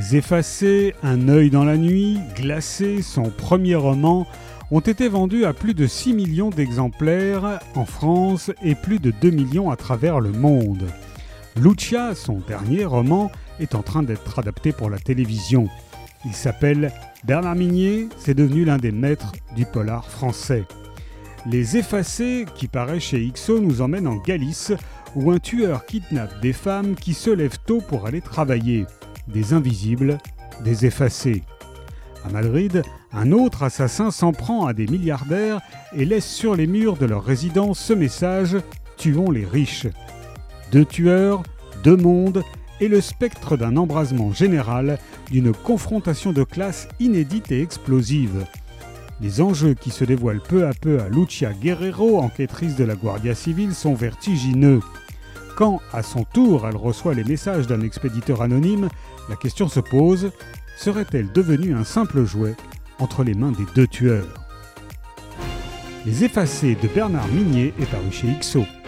Les Effacés, Un œil dans la nuit, Glacé, son premier roman, ont été vendus à plus de 6 millions d'exemplaires en France et plus de 2 millions à travers le monde. Lucia, son dernier roman, est en train d'être adapté pour la télévision. Il s'appelle Bernard Minier, c'est devenu l'un des maîtres du polar français. Les Effacés, qui paraît chez Ixo, nous emmènent en Galice, où un tueur kidnappe des femmes qui se lèvent tôt pour aller travailler. Des invisibles, des effacés. À Madrid, un autre assassin s'en prend à des milliardaires et laisse sur les murs de leur résidence ce message « Tuons les riches ». 2 tueurs, 2 mondes et le spectre d'un embrasement général, d'une confrontation de classe inédite et explosive. Les enjeux qui se dévoilent peu à peu à Lucia Guerrero, enquêtrice de la Guardia Civile, sont vertigineux. Quand, à son tour, elle reçoit les messages d'un expéditeur anonyme, la question se pose, serait-elle devenue un simple jouet entre les mains des 2 tueurs ? Les Effacés de Bernard Minier est paru chez Ixo.